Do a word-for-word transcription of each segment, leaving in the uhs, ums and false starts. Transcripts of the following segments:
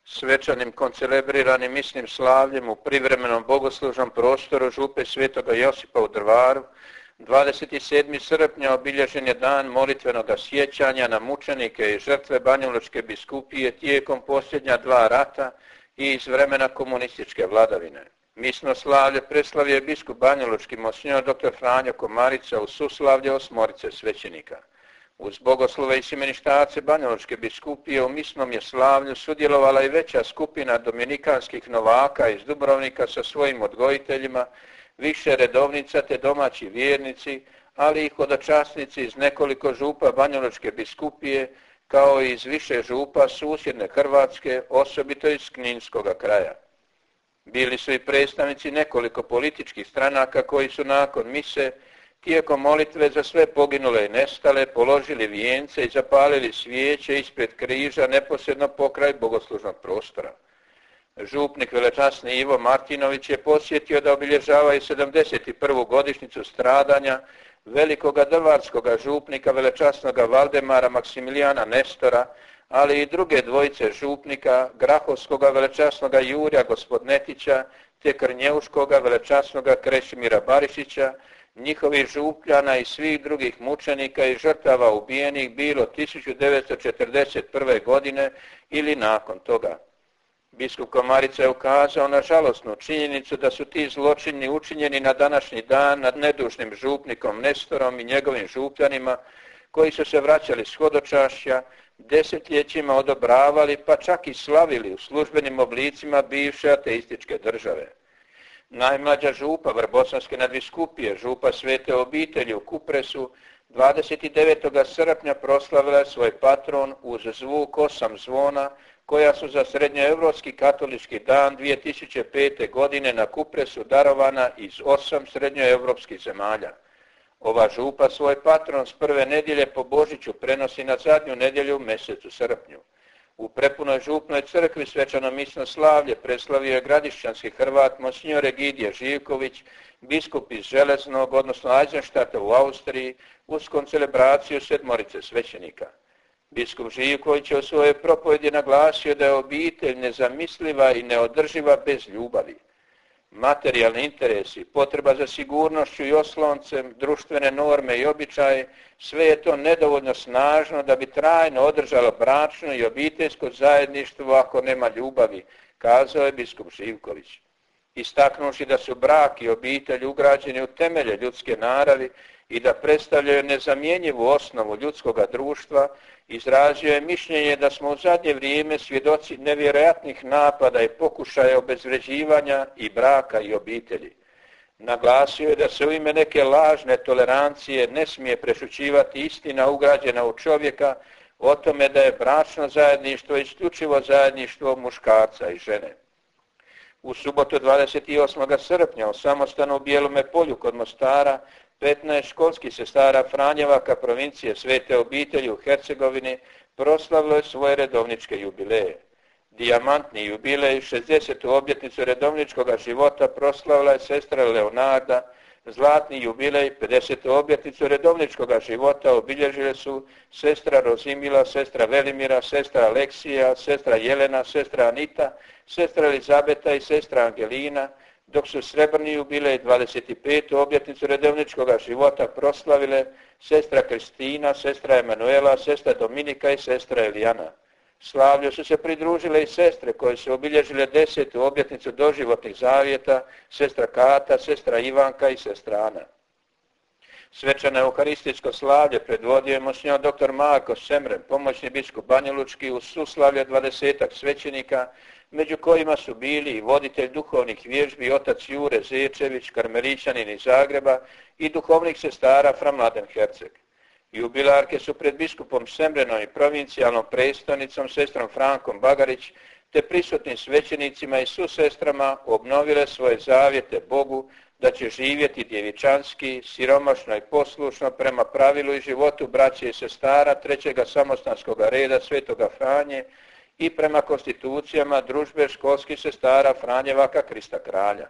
svečanim koncelebriranim misnim slavljem u privremenom bogoslužnom prostoru župe Svetoga Josipa u Drvaru, dvadeset sedmog srpnja obilježen je dan molitvenoga sjećanja na mučenike i žrtve Banjalučke biskupije tijekom posljednja dva rata i iz vremena komunističke vladavine. Misno slavlje preslavio je biskup Banjalučki monsignor dr. Franjo Komarica u suslavlje osmorice svećenika. Uz bogoslove i simeništace Banjalučke biskupije u misnom je slavlju sudjelovala i veća skupina dominikanskih novaka iz Dubrovnika sa svojim odgojiteljima, više redovnica te domaći vjernici, ali i hodočasnici iz nekoliko župa Banjalučke biskupije, kao i iz više župa susjedne Hrvatske, osobito iz Kninskoga kraja. Bili su i predstavnici nekoliko političkih stranaka koji su nakon mise tijekom molitve za sve poginule i nestale položili vijence i zapalili svijeće ispred križa neposredno pokraj bogoslužnog prostora. Župnik velečasni Ivo Martinović je posjetio da obilježava i sedamdeset prvu godišnjicu stradanja velikoga drvarskoga župnika velečasnoga Valdemara Maksimilijana Nestora, ali i druge dvojice župnika, grahovskoga velečasnoga Jurja Gospodnetića te krnjeuškoga velečasnoga Krešimira Barišića, njihovih župljana i svih drugih mučenika i žrtava ubijenih bilo tisuću devetsto četrdeset prve. godine ili nakon toga. Biskup Komarica je ukazao na žalosnu činjenicu da su ti zločini učinjeni na današnji dan nad nedužnim župnikom Nestorom i njegovim župljanima koji su se vraćali s hodočašća, desetljećima odobravali pa čak i slavili u službenim oblicima bivše ateističke države. Najmlađa župa Vrbosanske nadbiskupije, župa Svete obitelji u Kupresu, dvadeset devetog srpnja proslavila je svoj patron uz zvuk osam zvona koja su za srednjoevropski katolički dan dvije tisuće pete. godine na Kupresu darovana iz osam srednjoevropskih zemalja. Ova župa svoj patron s prve nedjelje po Božiću prenosi na zadnju nedjelju u mjesecu srpnju. U prepunoj župnoj crkvi svečano misno slavlje preslavio je gradišćanski Hrvat monsignor Egidije Živković, biskup iz Železnog, odnosno Eisenstadta u Austriji, uz koncelebraciju sedmorice svećenika. Biskup Živković je u svojoj propovjedi naglasio da je obitelj nezamisliva i neodrživa bez ljubavi. Materijalni interesi, potreba za sigurnošću i osloncem, društvene norme i običaje, sve je to nedovoljno snažno da bi trajno održalo bračno i obiteljsko zajedništvo ako nema ljubavi, kazao je biskup Živković. Istaknuši da su brak i obitelj ugrađeni u temelje ljudske naravi i da predstavljaju nezamjenjivu osnovu ljudskoga društva, izrazio je mišljenje da smo u zadnje vrijeme svjedoci nevjerojatnih napada i pokušaja obezvređivanja i braka i obitelji. Naglasio je da se u ime neke lažne tolerancije ne smije prešućivati istina ugrađena u čovjeka o tome da je bračno zajedništvo isključivo zajedništvo muškarca i žene. U subotu dvadeset osmog srpnja u samostanu u Bijelome polju kod Mostara petnaest školskih sestara Franjevaka provincije Svete obitelji u Hercegovini proslavilo je svoje redovničke jubileje. Dijamantni jubilej, šezdesetu obljetnicu redovničkog života proslavila je sestra Leonarda, zlatni jubilej, pedesetu obljetnicu redovničkog života obilježile su sestra Rozimila, sestra Velimira, sestra Aleksija, sestra Jelena, sestra Anita, sestra Elizabeta i sestra Angelina, dok su srebrni jubilej dvadeset petu obljetnicu redovničkog života proslavile sestra Kristina, sestra Emanuela, sestra Dominika i sestra Elijana. Slavlju su se pridružile i sestre koje su obilježile desetu obljetnicu doživotnih zavjeta, sestra Kata, sestra Ivanka i sestra Ana. Svečano euharističko slavlje predvodio je monsignor dr. Marko Semren, pomoćni biskup Banjalučki, uz suslavlje dvadesetak svećenika, među kojima su bili i voditelj duhovnih vježbi otac Jure Zečević, karmelićanin iz Zagreba i duhovnih sestara fra Mladen Herceg. Jubilarke su pred biskupom Semrenom i provincijalnom predstavnicom sestrom Frankom Bagarić te prisutnim svećenicima i susestrama obnovile svoje zavjete Bogu da će živjeti djevičanski, siromašno i poslušno prema pravilu i životu braće i sestara trećega samostanskog reda Svetoga Franje i prema konstitucijama družbe školskih sestara Franjevaka Krista Kralja.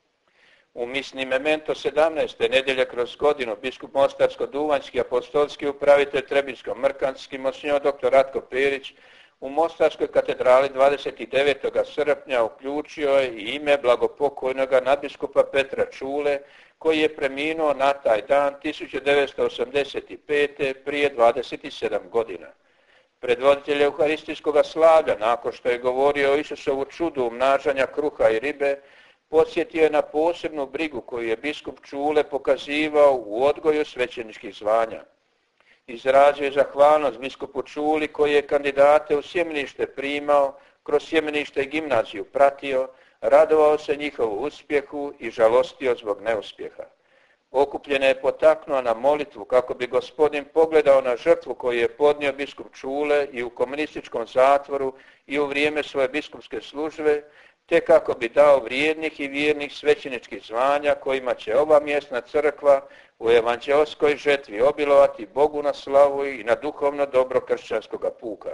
U misni memento sedamnaeste nedjelje kroz godinu biskup Mostarsko-Duvanjski apostolski upravitelj Trebinsko-Mrkanski monsignor dr. Ratko Perić u Mostarskoj katedrali dvadeset devetog srpnja uključio je i ime blagopokojnog nadbiskupa Petra Čule, koji je preminuo na taj dan tisuću devetsto osamdeset pete. prije dvadeset sedam godina. Predvoditelj euharistijskog slavlja, nakon što je govorio o Isusovu čudu umnažanja kruha i ribe, podsjetio je na posebnu brigu koju je biskup Čule pokazivao u odgoju svećeničkih zvanja. Izrazio je zahvalnost biskupu Čuli koji je kandidate u sjemenište primao, kroz sjemenište i gimnaziju pratio, radovao se njihovu uspjehu i žalostio zbog neuspjeha. Okupljene je potaknuo na molitvu kako bi Gospodin pogledao na žrtvu koju je podnio biskup Čule i u komunističkom zatvoru i u vrijeme svoje biskupske službe, te kako bi dao vrijednih i vjernih svećeničkih zvanja kojima će ova mjesna crkva u evanđelskoj žetvi obilovati Bogu na slavu i na duhovno dobro kršćanskog puka.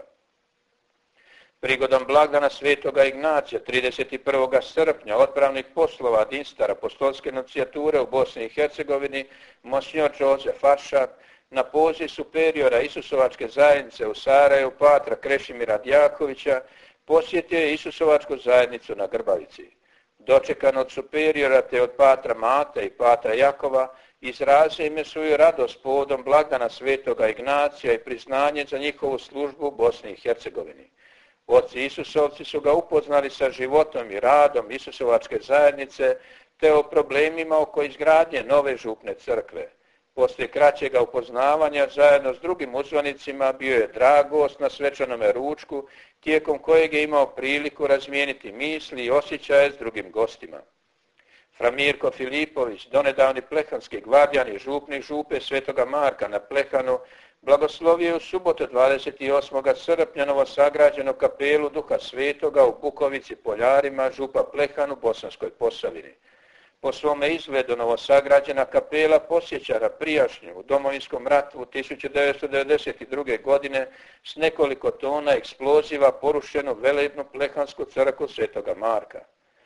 Prigodom blagdana svetoga Ignacija trideset prvog srpnja otpravnih poslova Dinstar apostolske nuncijature u Bosni i Hercegovini monsignor Josef Ašar na poziv superiora Isusovačke zajednice u Sarajevu patra Krešimira Djakovića posjetio je Isusovačku zajednicu na Grbavici. Dočekan od superiora te od patra Mate i patra Jakova, izrazio im je svoju radost povodom blagdana svetoga Ignacija i priznanje za njihovu službu u Bosni i Hercegovini. Oci Isusovci su ga upoznali sa životom i radom Isusovačke zajednice te o problemima oko izgradnje nove župne crkve. Poslije kraćega upoznavanja zajedno s drugim uzvanicima bio je drag gost na svečanome ručku, tijekom kojeg je imao priliku razmijeniti misli i osjećaje s drugim gostima. Fra Mirko Filipović, donedavni plehanski gvardijan i župnik župe Svetoga Marka na Plehanu, blagoslovio je u subotu dvadeset osmog srpnja novosagrađenu kapelu Duha Svetoga u Bukovici Poljarima, župa Plehan u Bosanskoj Posavini. Po svome izgledu novosagrađena kapela posjeća prijašnju u Domovinskom ratu tisuću devetsto devedeset druge. godine s nekoliko tona eksploziva porušenu velebnu plehansku crkvu Svetoga Marka.